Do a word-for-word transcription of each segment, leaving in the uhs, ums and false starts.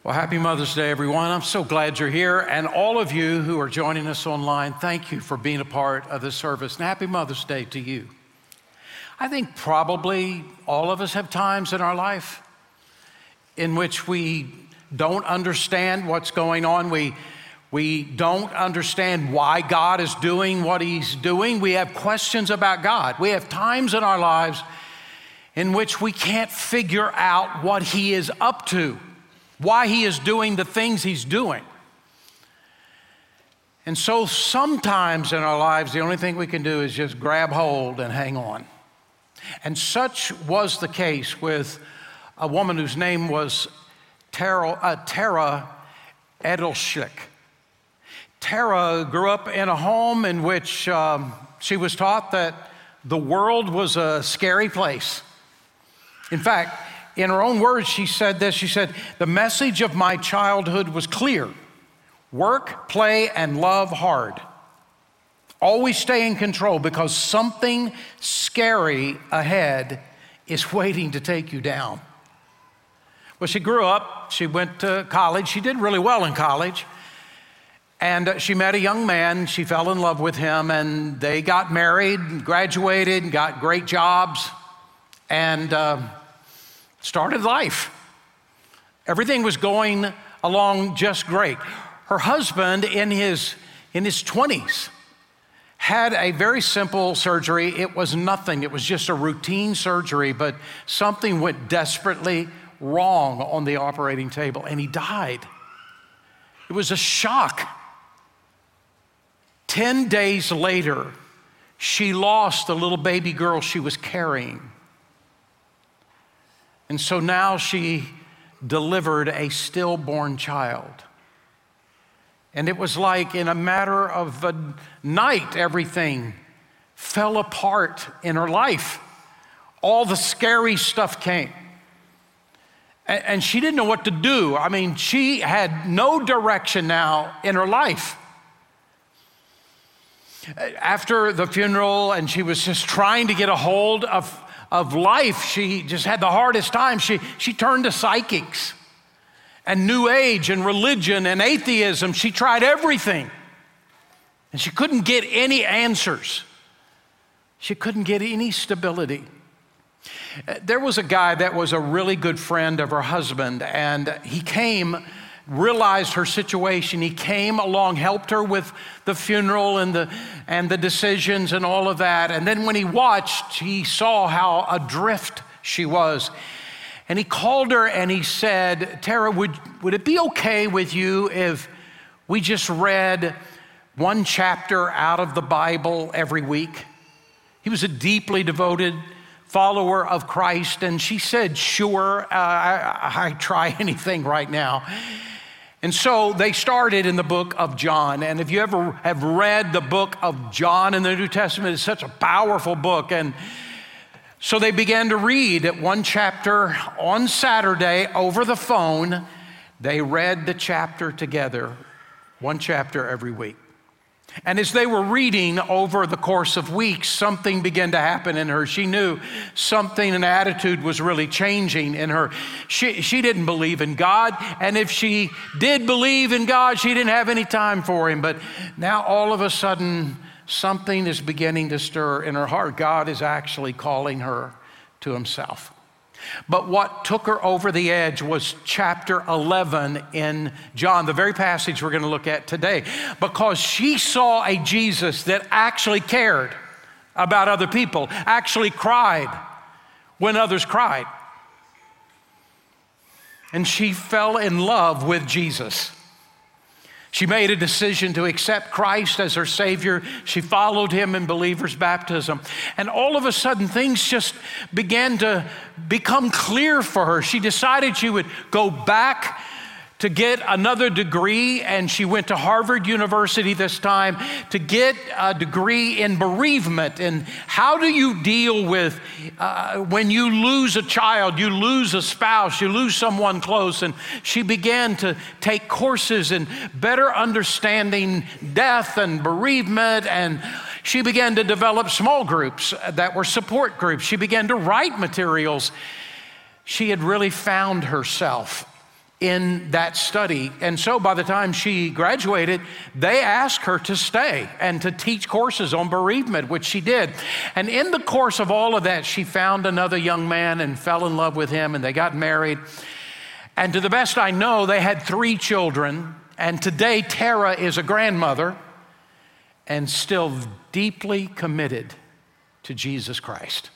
Well, happy Mother's Day, everyone. I'm so glad you're here. And all of you who are joining us online, thank you for being a part of this service. And happy Mother's Day to you. I think probably all of us have times in our life in which we don't understand what's going on. We, we don't understand why God is doing what he's doing. We have questions about God. We have times in our lives in which we can't figure out what he is up to, why he is doing the things he's doing. And so sometimes in our lives, the only thing we can do is just grab hold and hang on. And such was the case with a woman whose name was Tara, uh, Tara Edelschlick. Tara grew up in a home in which um, she was taught that the world was a scary place. In fact, in her own words, she said this. She said, "The message of my childhood was clear. Work, play, and love hard. Always stay in control because something scary ahead is waiting to take you down." Well, she grew up. She went to college. She did really well in college. And she met a young man. She fell in love with him, and they got married, graduated, got great jobs, and uh, started life. Everything was going along just great. Her husband, in his in his twenties, had a very simple surgery. It was nothing. It was just a routine surgery, but something went desperately wrong on the operating table, and he died. It was a shock. Ten days later, she lost the little baby girl she was carrying. And so now she delivered a stillborn child. And it was like in a matter of a night, everything fell apart in her life. All the scary stuff came. And she didn't know what to do. I mean, she had no direction now in her life. After the funeral, and she was just trying to get a hold of, of life, she just had the hardest time. She, she turned to psychics and New Age and religion and atheism. She tried everything, and she couldn't get any answers. She couldn't get any stability. There was a guy that was a really good friend of her husband, and he came, realized her situation. He came along, helped her with the funeral and the and the decisions and all of that. And then when he watched, he saw how adrift she was. And he called her and he said, "Tara, would, would it be okay with you if we just read one chapter out of the Bible every week?" He was a deeply devoted follower of Christ. And she said, "Sure, uh, I, I try anything right now." And so they started in the book of John. And if you ever have read the book of John in the New Testament, it's such a powerful book. And so they began to read one chapter on Saturday over the phone. They read the chapter together, one chapter every week. And as they were reading over the course of weeks, something began to happen in her. She knew something, an attitude was really changing in her. She, she didn't believe in God. And if she did believe in God, she didn't have any time for him. But now all of a sudden, something is beginning to stir in her heart. God is actually calling her to himself. But what took her over the edge was chapter eleven in John, the very passage we're going to look at today, because she saw a Jesus that actually cared about other people, actually cried when others cried. And she fell in love with Jesus. She made a decision to accept Christ as her Savior. She followed him in believer's baptism. And all of a sudden, things just began to become clear for her. She decided she would go back to get another degree, and she went to Harvard University this time to get a degree in bereavement. And how do you deal with uh, when you lose a child, you lose a spouse, you lose someone close? And she began to take courses in better understanding death and bereavement, and she began to develop small groups that were support groups. She began to write materials. She had really found herself in that study. And so by the time she graduated, they asked her to stay and to teach courses on bereavement, which she did. And in the course of all of that, she found another young man and fell in love with him, and they got married. And to the best I know, they had three children. And today, Tara is a grandmother and still deeply committed to Jesus Christ.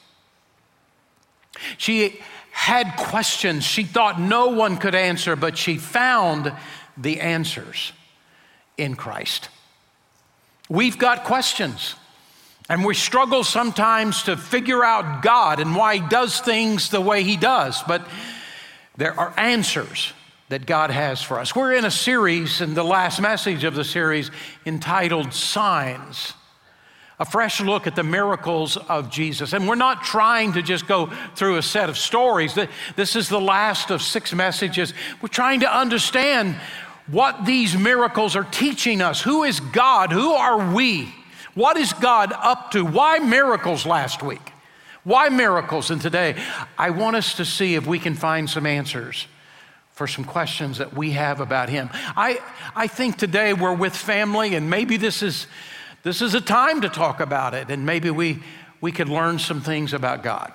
She had questions she thought no one could answer, but she found the answers in Christ. We've got questions, and we struggle sometimes to figure out God and why he does things the way he does, but there are answers that God has for us. We're in a series, in the last message of the series, entitled Signs. A fresh look at the miracles of Jesus. And we're not trying to just go through a set of stories. This is the last of six messages. We're trying to understand what these miracles are teaching us. Who is God? Who are we? What is God up to? Why miracles last week? Why miracles? And today, I want us to see if we can find some answers for some questions that we have about him. I, I think today we're with family, and maybe this is This is a time to talk about it, and maybe we, we could learn some things about God.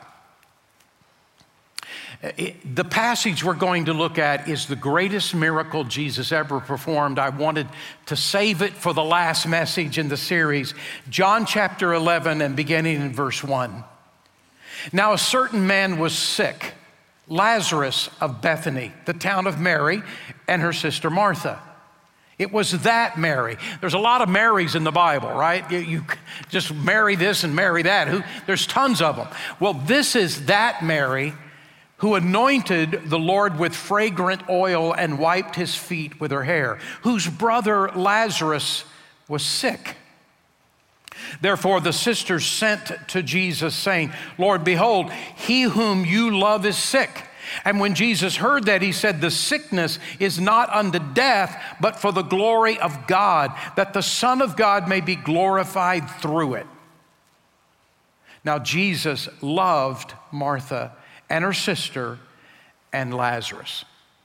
It, the passage we're going to look at is the greatest miracle Jesus ever performed. I wanted to save it for the last message in the series, John chapter eleven and beginning in verse one. Now a certain man was sick, Lazarus of Bethany, the town of Mary, and her sister Martha. It was that Mary. There's a lot of Marys in the Bible, right? You, you just marry this and marry that. Who, there's tons of them. Well, this is that Mary who anointed the Lord with fragrant oil and wiped his feet with her hair, whose brother Lazarus was sick. Therefore, the sisters sent to Jesus, saying, Lord, behold, he whom you love is sick. And when Jesus heard that, he said, the sickness is not unto death, but for the glory of God, that the Son of God may be glorified through it. Now, Jesus loved Martha and her sister and Lazarus.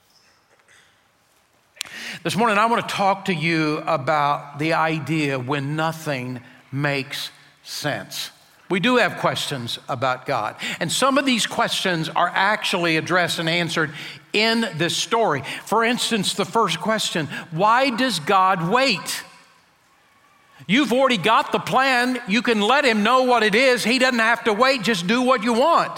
This morning, I want to talk to you about the idea when nothing makes sense. We do have questions about God. And some of these questions are actually addressed and answered in this story. For instance, the first question, why does God wait? You've already got the plan. You can let him know what it is. He doesn't have to wait. Just do what you want.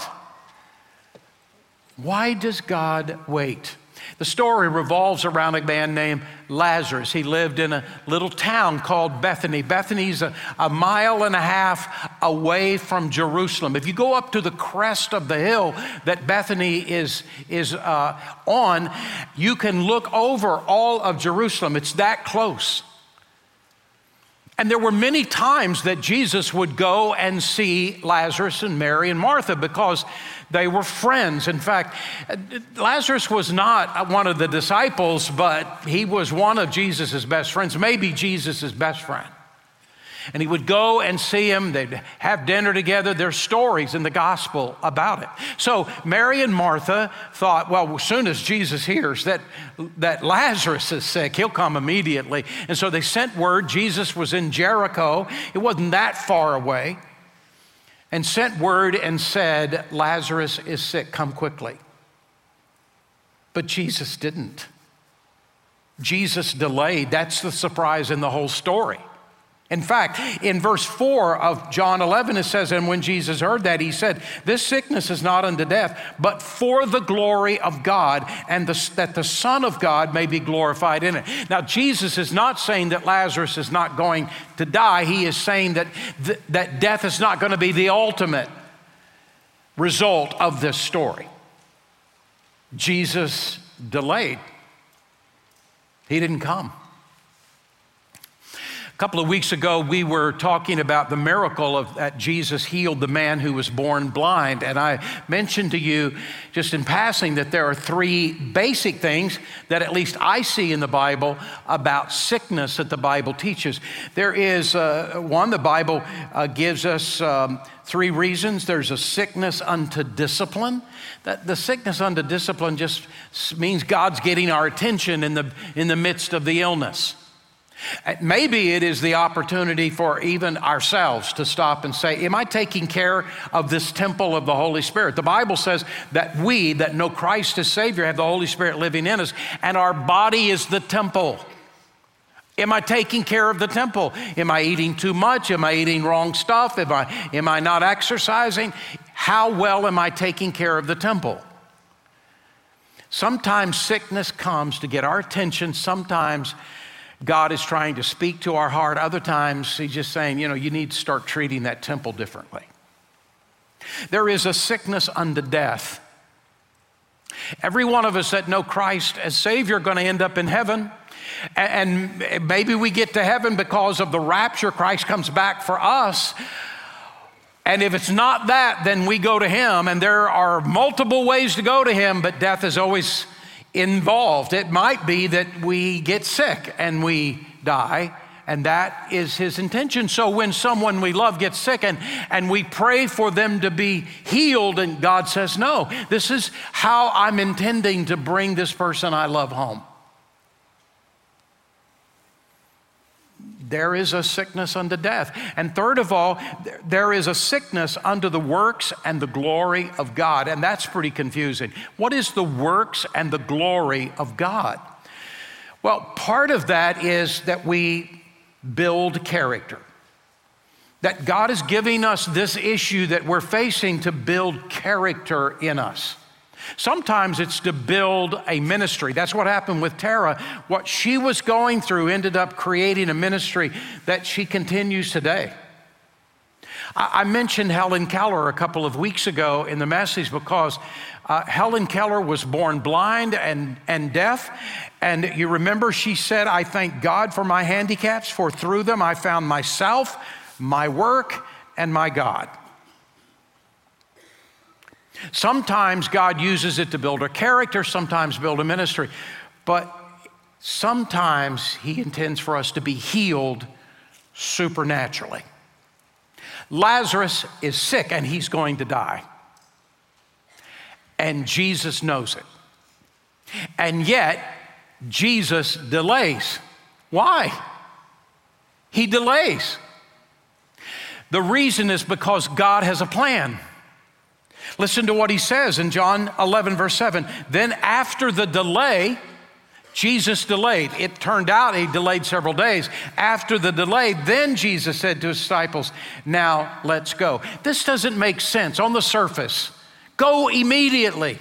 Why does God wait? The story revolves around a man named Lazarus. He lived in a little town called Bethany. Bethany's a, a mile and a half away from Jerusalem. If you go up to the crest of the hill that Bethany is, is uh, on, you can look over all of Jerusalem. It's that close. And there were many times that Jesus would go and see Lazarus and Mary and Martha because they were friends. In fact, Lazarus was not one of the disciples, but he was one of Jesus' best friends, maybe Jesus' best friend. And he would go and see him. They'd have dinner together. There's stories in the gospel about it. So Mary and Martha thought, well, as soon as Jesus hears that, that Lazarus is sick, he'll come immediately. And so they sent word. Jesus was in Jericho. It wasn't that far away. And sent word and said, Lazarus is sick, come quickly. But Jesus didn't. Jesus delayed. That's the surprise in the whole story. In fact, in verse four of John eleven, it says, and when Jesus heard that, he said, this sickness is not unto death, but for the glory of God, and the, that the Son of God may be glorified in it. Now, Jesus is not saying that Lazarus is not going to die. He is saying that, th- that death is not going to be the ultimate result of this story. Jesus delayed. He didn't come. A couple of weeks ago, we were talking about the miracle of that Jesus healed the man who was born blind. And I mentioned to you just in passing that there are three basic things that at least I see in the Bible about sickness that the Bible teaches. There is uh, one, the Bible uh, gives us um, three reasons. There's a sickness unto discipline. That the sickness unto discipline just means God's getting our attention in the in the midst of the illness. Maybe it is the opportunity for even ourselves to stop and say, am I taking care of this temple of the Holy Spirit? The Bible says that we that know Christ as Savior have the Holy Spirit living in us, and our body is the temple. Am I taking care of the temple? Am I eating too much? Am I eating wrong stuff? Am I, am I not exercising? How well am I taking care of the temple? Sometimes sickness comes to get our attention. Sometimes God is trying to speak to our heart. Other times he's just saying, you know, you need to start treating that temple differently. There is a sickness unto death. Every one of us that know Christ as Savior are going to end up in heaven. And maybe we get to heaven because of the rapture. Christ comes back for us. And if it's not that, then we go to him. And there are multiple ways to go to him, but death is always involved. It might be that we get sick and we die, and that is his intention. So when someone we love gets sick and, and we pray for them to be healed, and God says, no, this is how I'm intending to bring this person I love home. There is a sickness unto death. And third of all, there is a sickness unto the works and the glory of God. And that's pretty confusing. What is the works and the glory of God? Well, part of that is that we build character. That God is giving us this issue that we're facing to build character in us. Sometimes it's to build a ministry. That's what happened with Tara. What she was going through ended up creating a ministry that she continues today. I mentioned Helen Keller a couple of weeks ago in the message because uh, Helen Keller was born blind and, and deaf. And you remember she said, I thank God for my handicaps, for through them I found myself, my work, and my God. Sometimes God uses it to build a character, sometimes build a ministry, but sometimes he intends for us to be healed supernaturally. Lazarus is sick and he's going to die. And Jesus knows it. And yet, Jesus delays. Why? He delays. The reason is because God has a plan. Listen to what he says in John eleven, verse seven. Then after the delay, Jesus delayed. It turned out he delayed several days. After the delay, then Jesus said to his disciples, now let's go. This doesn't make sense on the surface. Go immediately.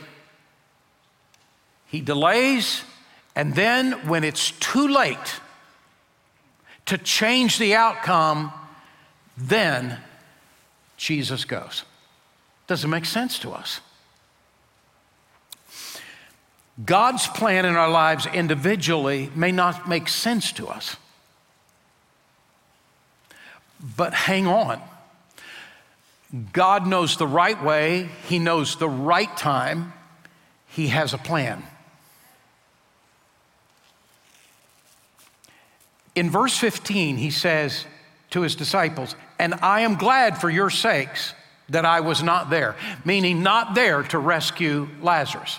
He delays, and then when it's too late to change the outcome, then Jesus goes. Doesn't make sense to us. God's plan in our lives individually may not make sense to us. But hang on. God knows the right way. He knows the right time. He has a plan. In verse fifteen, he says to his disciples, and I am glad for your sakes that I was not there, meaning not there to rescue Lazarus,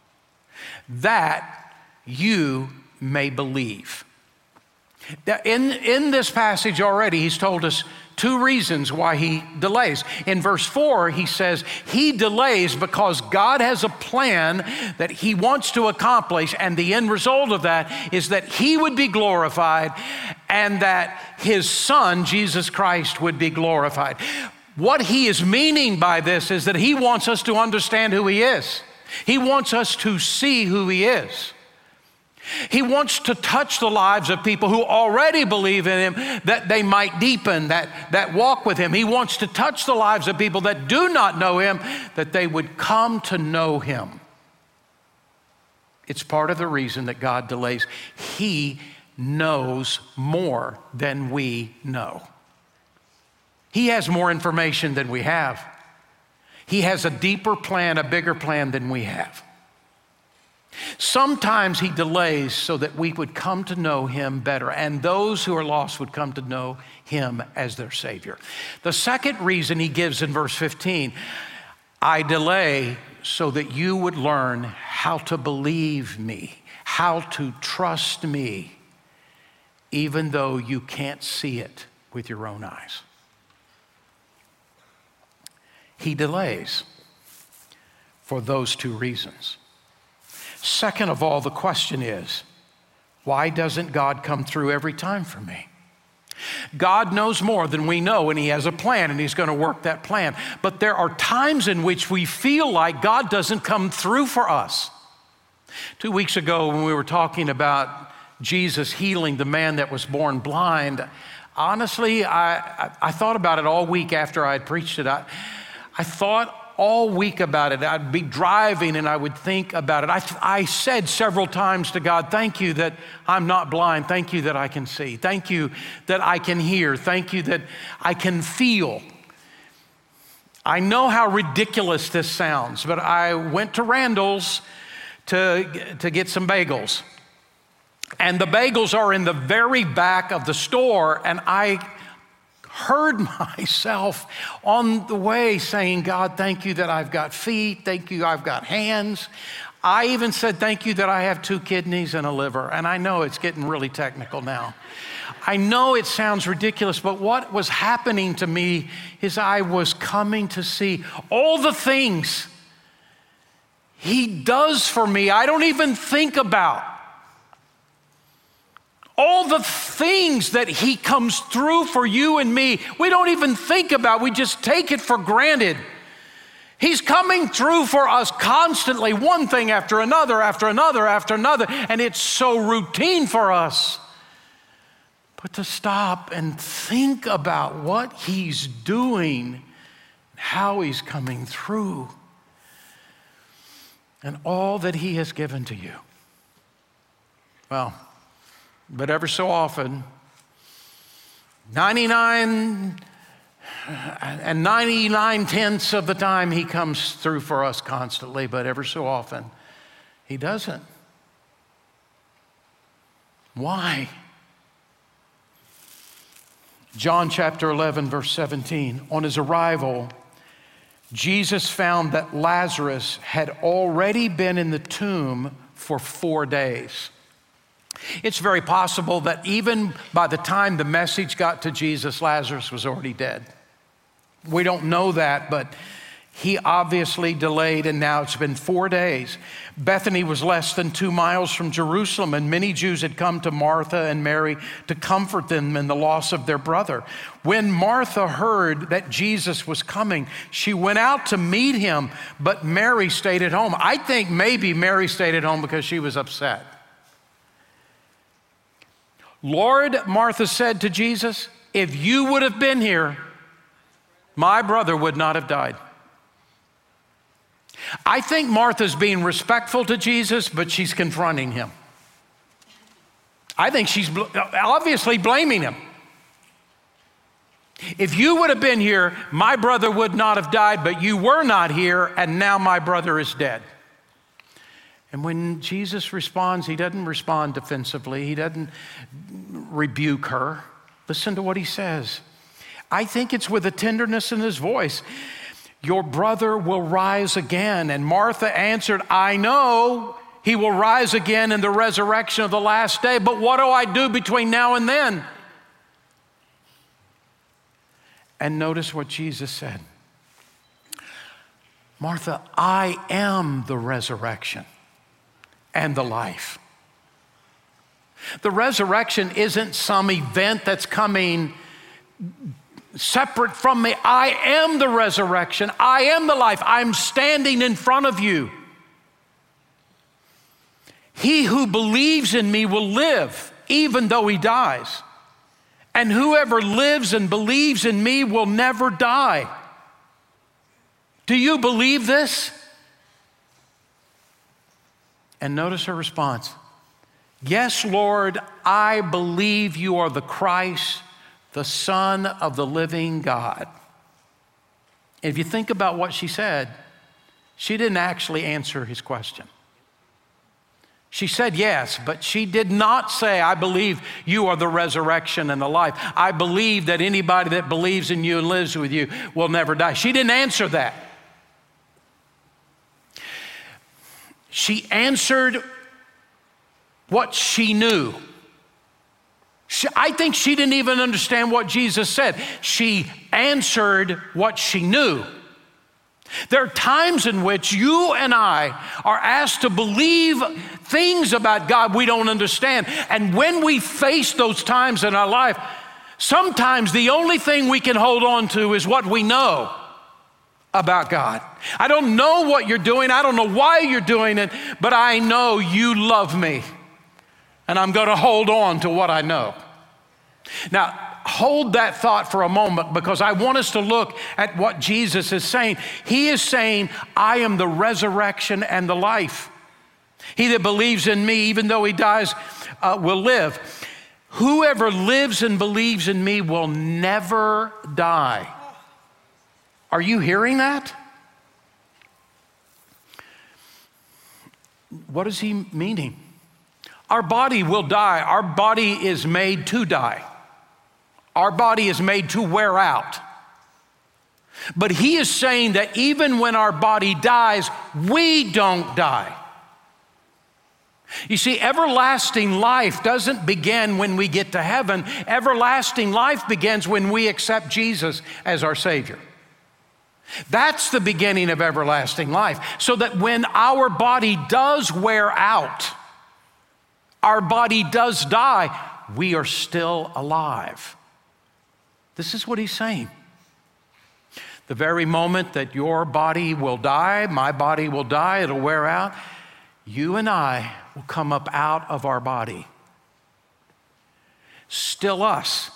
that you may believe. In, in this passage already, he's told us two reasons why he delays. In verse four, he says he delays because God has a plan that he wants to accomplish, and the end result of that is that he would be glorified and that his son, Jesus Christ, would be glorified. What he is meaning by this is that he wants us to understand who he is. He wants us to see who he is. He wants to touch the lives of people who already believe in him, that they might deepen, that, that walk with him. He wants to touch the lives of people that do not know him, that they would come to know him. It's part of the reason that God delays. He knows more than we know. He has more information than we have. He has a deeper plan, a bigger plan than we have. Sometimes he delays so that we would come to know him better, and those who are lost would come to know him as their Savior. The second reason he gives in verse fifteen, I delay so that you would learn how to believe me, how to trust me, even though you can't see it with your own eyes. He delays for those two reasons. Second of all, the question is, why doesn't God come through every time for me? God knows more than we know, and he has a plan, and he's going to work that plan. But there are times in which we feel like God doesn't come through for us. Two weeks ago, when we were talking about Jesus healing the man that was born blind, honestly, I, I, I thought about it all week after I had preached it. I, I thought all week about it. I'd be driving and I would think about it. I, I said several times to God, thank you that I'm not blind. Thank you that I can see. Thank you that I can hear. Thank you that I can feel. I know how ridiculous this sounds, but I went to Randall's to, to get some bagels. And the bagels are in the very back of the store, and I heard myself on the way saying, God, thank you that I've got feet. Thank you, I've got hands. I even said, thank you that I have two kidneys and a liver. And I know it's getting really technical now. I know it sounds ridiculous, but what was happening to me is I was coming to see all the things he does for me I don't even think about. All the things that he comes through for you and me, we don't even think about. We just take it for granted. He's coming through for us constantly, one thing after another, after another, after another, and it's so routine for us. But to stop and think about what he's doing, how he's coming through, and all that he has given to you. Well, but ever so often, ninety-nine and ninety-nine tenths of the time he comes through for us constantly, but ever so often he doesn't. Why? John chapter eleven, verse seventeen. On his arrival, Jesus found that Lazarus had already been in the tomb for four days. It's very possible that even by the time the message got to Jesus, Lazarus was already dead. We don't know that, but he obviously delayed, and now it's been four days. Bethany was less than two miles from Jerusalem, and many Jews had come to Martha and Mary to comfort them in the loss of their brother. When Martha heard that Jesus was coming, she went out to meet him, but Mary stayed at home. I think maybe Mary stayed at home because she was upset. Lord, Martha said to Jesus, if you would have been here, my brother would not have died. I think Martha's being respectful to Jesus, but she's confronting him. I think she's obviously blaming him. If you would have been here, my brother would not have died, but you were not here, and now my brother is dead. And when Jesus responds, he doesn't respond defensively. He doesn't rebuke her. Listen to what he says. I think it's with a tenderness in his voice. Your brother will rise again. And Martha answered, I know he will rise again in the resurrection of the last day, but what do I do between now and then? And notice what Jesus said. Martha, I am the resurrection and the life. The resurrection isn't some event that's coming separate from me. I am the resurrection. I am the life. I'm standing in front of you. He who believes in me will live even though he dies. And whoever lives and believes in me will never die. Do you believe this? And notice her response. Yes, Lord, I believe you are the Christ, the Son of the living God. If you think about what she said, she didn't actually answer his question. She said yes, but she did not say, I believe you are the resurrection and the life. I believe that anybody that believes in you and lives with you will never die. She didn't answer that. She answered what she knew. She, I think she didn't even understand what Jesus said. She answered what she knew. There are times in which you and I are asked to believe things about God we don't understand. And when we face those times in our life, sometimes the only thing we can hold on to is what we know about God. I don't know what you're doing. I don't know why you're doing it, but I know you love me. And I'm going to hold on to what I know. Now, hold that thought for a moment, because I want us to look at what Jesus is saying. He is saying, I am the resurrection and the life. He that believes in me, even though he dies, uh, will live. Whoever lives and believes in me will never die. Are you hearing that? What is he meaning? Our body will die. Our body is made to die. Our body is made to wear out. But he is saying that even when our body dies, we don't die. You see, everlasting life doesn't begin when we get to heaven. Everlasting life begins when we accept Jesus as our Savior. That's the beginning of everlasting life. So that when our body does wear out, our body does die, we are still alive. This is what he's saying. The very moment that your body will die, my body will die, it'll wear out, you and I will come up out of our body. Still us.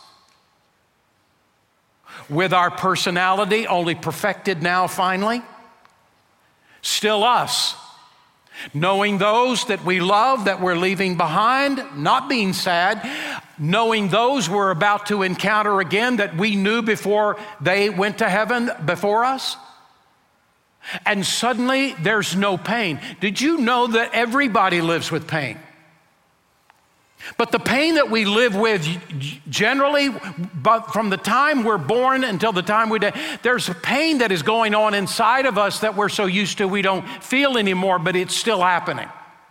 With our personality only perfected now finally. Still us. Knowing those that we love, that we're leaving behind, not being sad. Knowing those we're about to encounter again that we knew before they went to heaven before us. And suddenly there's no pain. Did you know that everybody lives with pain? But the pain that we live with generally, but from the time we're born until the time we die, there's a pain that is going on inside of us that we're so used to we don't feel anymore, but it's still happening.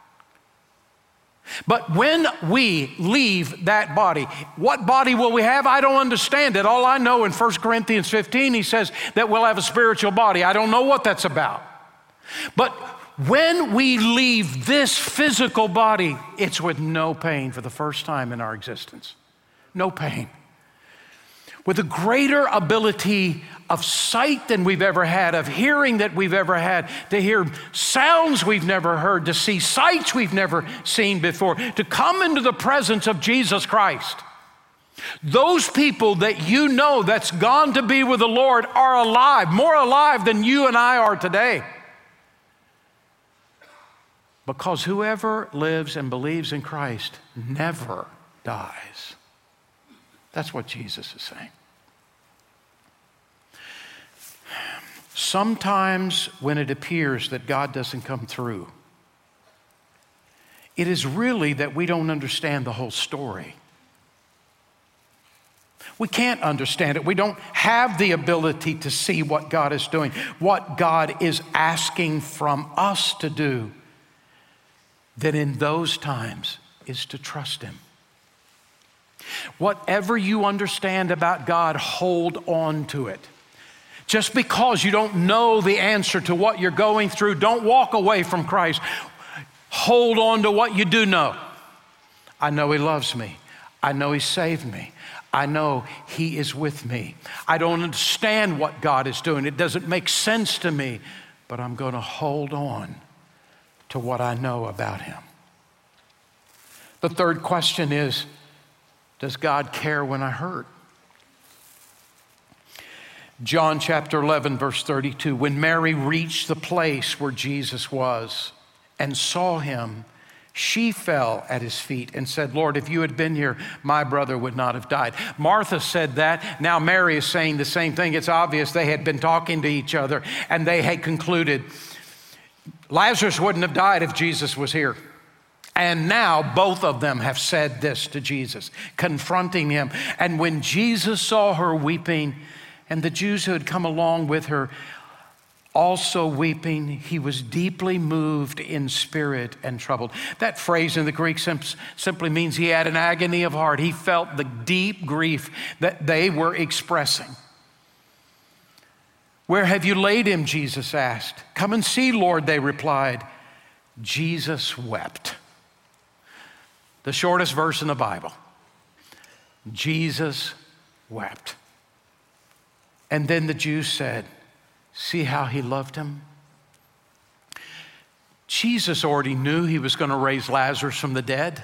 But when we leave that body, what body will we have? I don't understand it. All I know in First Corinthians fifteen, he says that we'll have a spiritual body. I don't know what that's about. But when we leave this physical body, it's with no pain for the first time in our existence. No pain. With a greater ability of sight than we've ever had, of hearing that we've ever had, to hear sounds we've never heard, to see sights we've never seen before, to come into the presence of Jesus Christ. Those people that you know that's gone to be with the Lord are alive, more alive than you and I are today. Because whoever lives and believes in Christ never dies. That's what Jesus is saying. Sometimes when it appears that God doesn't come through, it is really that we don't understand the whole story. We can't understand it. We don't have the ability to see what God is doing, what God is asking from us to do. That in those times is to trust him. Whatever you understand about God, hold on to it. Just because you don't know the answer to what you're going through, don't walk away from Christ. Hold on to what you do know. I know he loves me. I know he saved me. I know he is with me. I don't understand what God is doing. It doesn't make sense to me, but I'm going to hold on to what I know about him. The third question is, does God care when I hurt? John chapter eleven, verse thirty-two, when Mary reached the place where Jesus was and saw him She fell at his feet and said, Lord, if you had been here, my brother would not have died. Martha said that. Now Mary is saying the same thing. It's obvious they had been talking to each other and they had concluded Lazarus wouldn't have died if Jesus was here. And now both of them have said this to Jesus, confronting him. And when Jesus saw her weeping and the Jews who had come along with her also weeping, he was deeply moved in spirit and troubled. That phrase in the Greek sim- simply means he had an agony of heart. He felt the deep grief that they were expressing. Where have you laid him? Jesus asked. Come and see, Lord, they replied. Jesus wept. The shortest verse in the Bible. Jesus wept. And then the Jews said, see how he loved him? Jesus already knew he was going to raise Lazarus from the dead.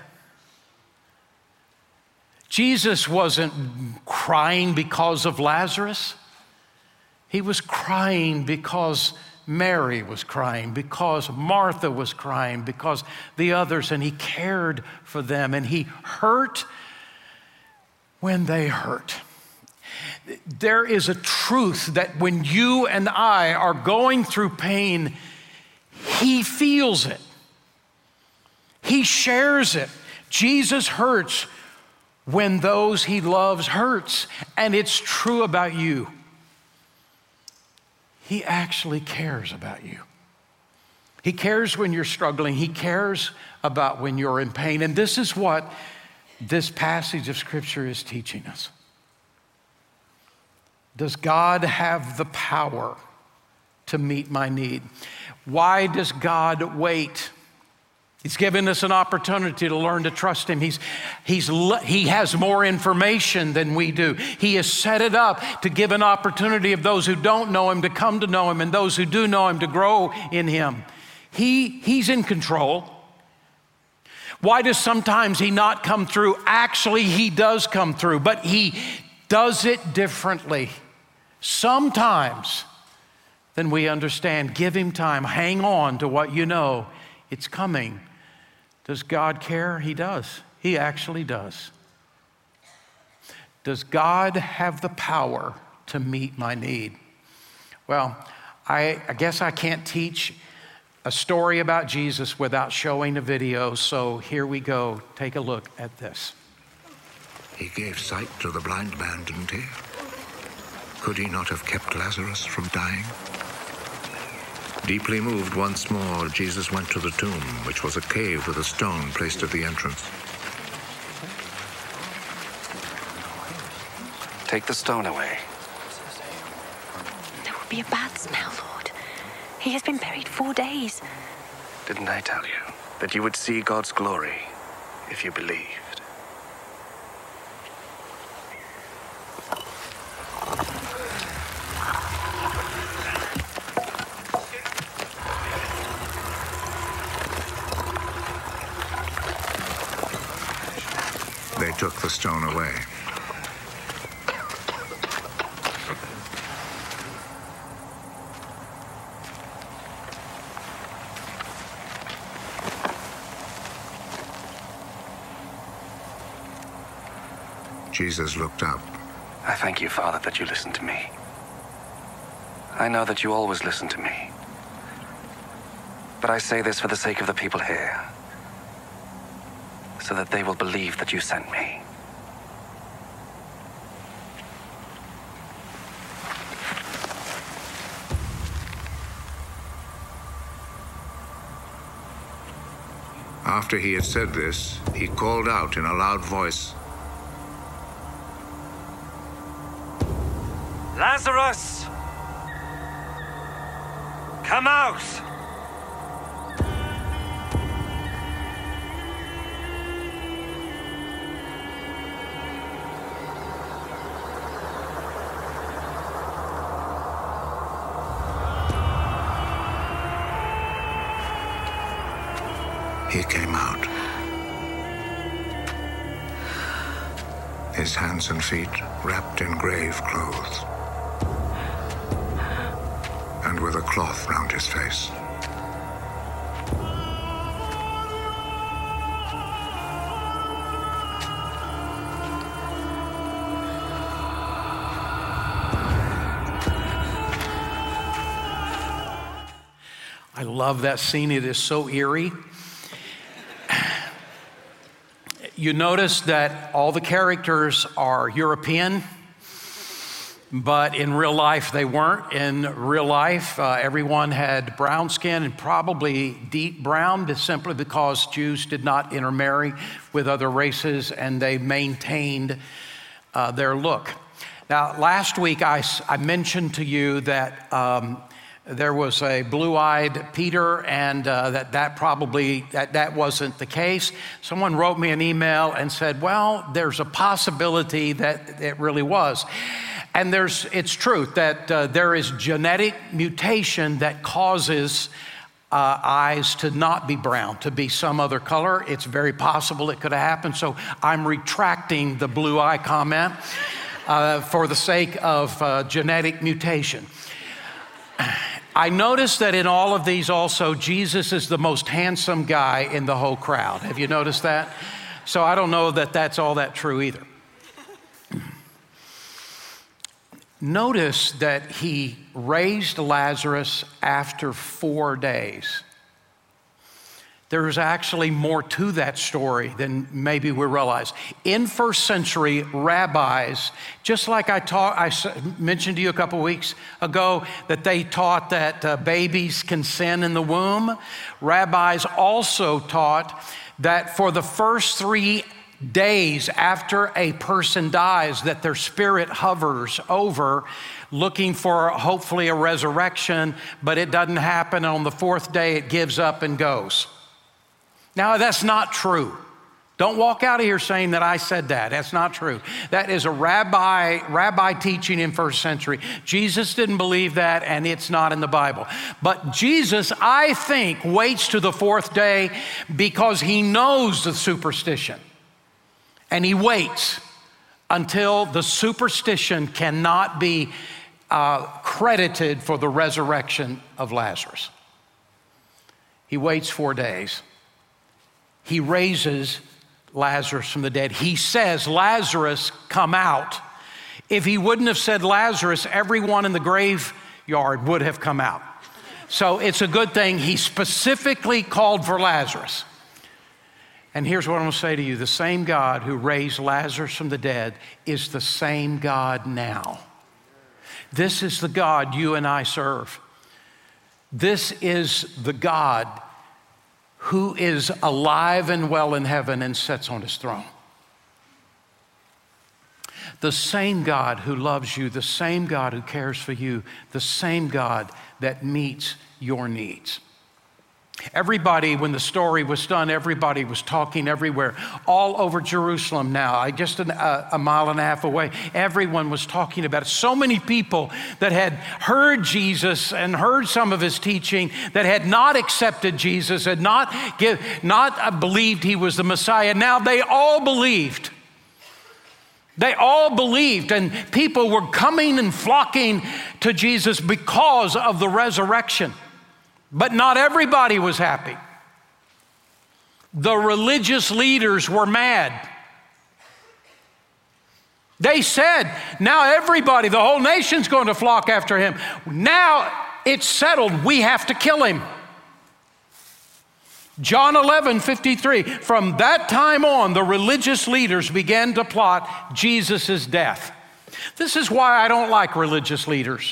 Jesus wasn't crying because of Lazarus. He was crying because Mary was crying, because Martha was crying, because the others, and he cared for them, and he hurt when they hurt. There is a truth that when you and I are going through pain, he feels it. He shares it. Jesus hurts when those he loves hurts, and it's true about you. He actually cares about you. He cares when you're struggling. He cares about when you're in pain. And this is what this passage of Scripture is teaching us. Does God have the power to meet my need? Why does God wait? He's given us an opportunity to learn to trust him. He's, he's, he has more information than we do. He has set it up to give an opportunity of those who don't know him to come to know him and those who do know him to grow in him. He, he's in control. Why does sometimes he not come through? Actually, he does come through, but he does it differently. Sometimes than we understand. Give him time. Hang on to what you know. It's coming. Does God care? He does. He actually does. Does God have the power to meet my need? Well, I, I guess I can't teach a story about Jesus without showing a video, so here we go. Take a look at this. He gave sight to the blind man, didn't he? Could he not have kept Lazarus from dying? Deeply moved once more, Jesus went to the tomb, which was a cave with a stone placed at the entrance. Take the stone away. There will be a bad smell, Lord. He has been buried four days. Didn't I tell you that you would see God's glory if you believed? They took the stone away. Jesus looked up. I thank you, Father, that you listen to me. I know that you always listen to me. But I say this for the sake of the people here, so that they will believe that you sent me. After he had said this, he called out in a loud voice, Lazarus! Come out! He came out. His hands and feet wrapped in grave clothes, and with a cloth round his face. I love that scene. It is so eerie. You notice that all the characters are European, but in real life they weren't. In real life, uh, everyone had brown skin and probably deep brown, simply because Jews did not intermarry with other races and they maintained uh, their look. Now, last week I, I mentioned to you that um, there was a blue-eyed Peter, and uh, that that probably, that, that wasn't the case. Someone wrote me an email and said, well, there's a possibility that it really was. And there's, it's truth that uh, there is genetic mutation that causes uh, eyes to not be brown, to be some other color. It's very possible it could have happened. So I'm retracting the blue eye comment uh, for the sake of uh, genetic mutation. I noticed that in all of these also, Jesus is the most handsome guy in the whole crowd. Have you noticed that? So I don't know that that's all that true either. Notice that he raised Lazarus after four days. There's actually more to that story than maybe we realize. In first century rabbis, just like I taught, I mentioned to you a couple weeks ago that they taught that uh, babies can sin in the womb, rabbis also taught that for the first three days after a person dies, that their spirit hovers over looking for hopefully a resurrection, but it doesn't happen. On the fourth day, it gives up and goes. Now, that's not true. Don't walk out of here saying that I said that. That's not true. That is a rabbi, rabbi teaching in first century. Jesus didn't believe that, and it's not in the Bible. But Jesus, I think, waits to the fourth day because he knows the superstition. And he waits until the superstition cannot be uh, credited for the resurrection of Lazarus. He waits four days. He raises Lazarus from the dead. He says, Lazarus, come out. If he wouldn't have said Lazarus, everyone in the graveyard would have come out. So it's a good thing he specifically called for Lazarus. And here's what I'm going to say to you. The same God who raised Lazarus from the dead is the same God now. This is the God you and I serve. This is the God who is alive and well in heaven and sits on his throne. The same God who loves you, the same God who cares for you, the same God that meets your needs. Everybody, when the story was done, everybody was talking everywhere, all over Jerusalem now. I just an, uh, a mile and a half away, everyone was talking about it. So many people that had heard Jesus and heard some of his teaching, that had not accepted Jesus, had not give, not uh, believed he was the Messiah. Now they all believed. They all believed, and people were coming and flocking to Jesus because of the resurrection. But not everybody was happy. The religious leaders were mad. They said, now everybody, the whole nation's going to flock after him. Now it's settled, we have to kill him. John eleven fifty-three, from that time on, the religious leaders began to plot Jesus' death. This is why I don't like religious leaders.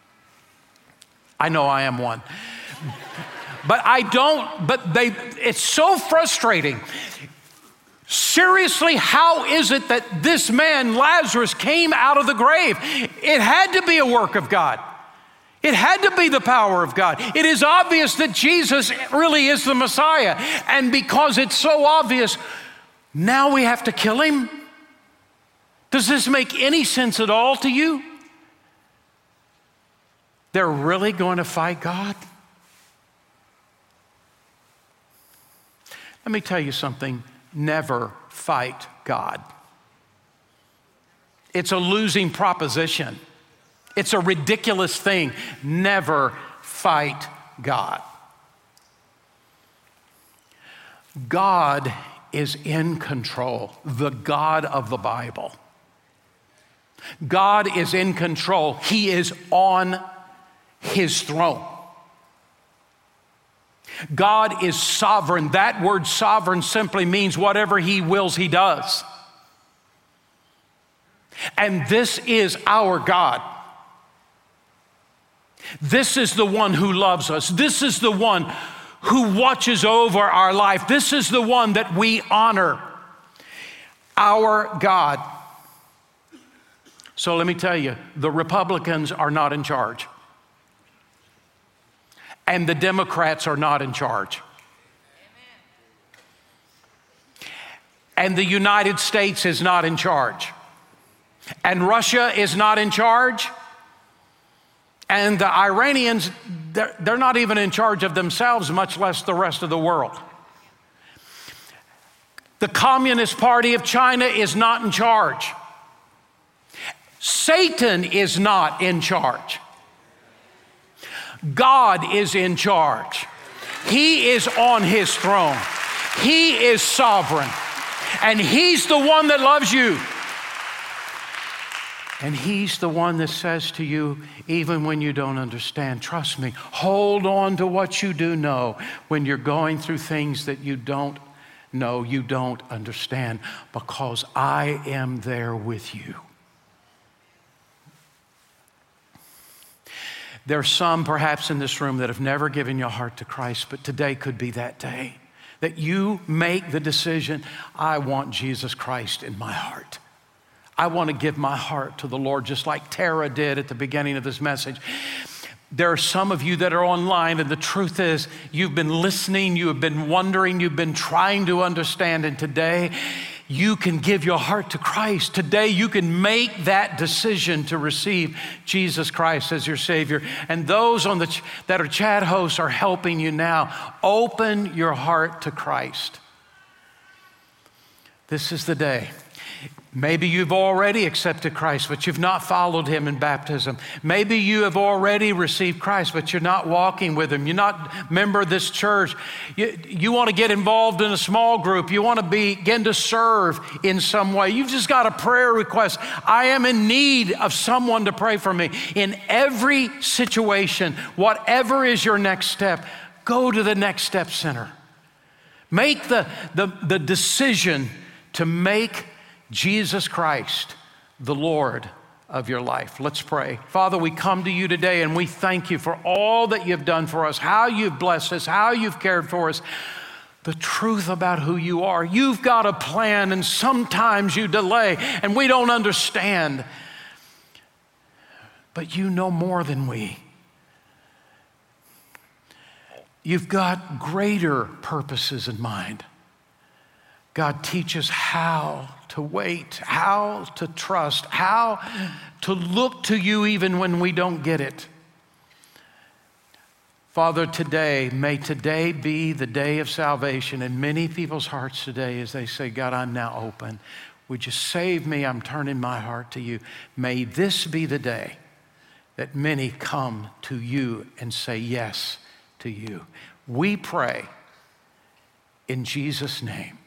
I know I am one. But I don't, but they, it's so frustrating. Seriously, how is it that this man, Lazarus, came out of the grave? It had to be a work of God. It had to be the power of God. It is obvious that Jesus really is the Messiah. And because it's so obvious, now we have to kill him? Does this make any sense at all to you? They're really going to fight God? Let me tell you something. Never fight God. It's a losing proposition. It's a ridiculous thing. Never fight God. God is in control, the God of the Bible. God is in control. He is on his throne. God is sovereign. That word sovereign simply means whatever he wills, he does. And this is our God. This is the one who loves us. This is the one who watches over our life. This is the one that we honor, our God. So let me tell you, the Republicans are not in charge. And the Democrats are not in charge. And the United States is not in charge. And Russia is not in charge. And the Iranians, they're, they're not even in charge of themselves, much less the rest of the world. The Communist Party of China is not in charge. Satan is not in charge. God is in charge. He is on his throne. He is sovereign. And he's the one that loves you. And he's the one that says to you, even when you don't understand, trust me, hold on to what you do know when you're going through things that you don't know, you don't understand, because I am there with you. There are some perhaps in this room that have never given your heart to Christ, but today could be that day that you make the decision, I want Jesus Christ in my heart. I want to give my heart to the Lord, just like Tara did at the beginning of this message. There are some of you that are online, and the truth is you've been listening, you have been wondering, you've been trying to understand, and today you can give your heart to Christ. Today you can make that decision to receive Jesus Christ as your Savior. And those on the ch- that are chat hosts are helping you now. Open your heart to Christ. This is the day. Maybe you've already accepted Christ, but you've not followed him in baptism. Maybe you have already received Christ, but you're not walking with him. You're not a member of this church. You, you want to get involved in a small group. You want to begin to serve in some way. You've just got a prayer request. I am in need of someone to pray for me. In every situation, whatever is your next step, go to the Next Step Center. Make the, the, the decision to make Jesus Christ the Lord of your life. Let's pray. Father, we come to you today and we thank you for all that you've done for us, how you've blessed us, how you've cared for us, the truth about who you are. You've got a plan, and sometimes you delay and we don't understand, but you know more than we. You've got greater purposes in mind. God, teach us how to wait, how to trust, how to look to you even when we don't get it. Father, today, may today be the day of salvation in many people's hearts today as they say, God, I'm now open. Would you save me? I'm turning my heart to you. May this be the day that many come to you and say yes to you. We pray in Jesus' name.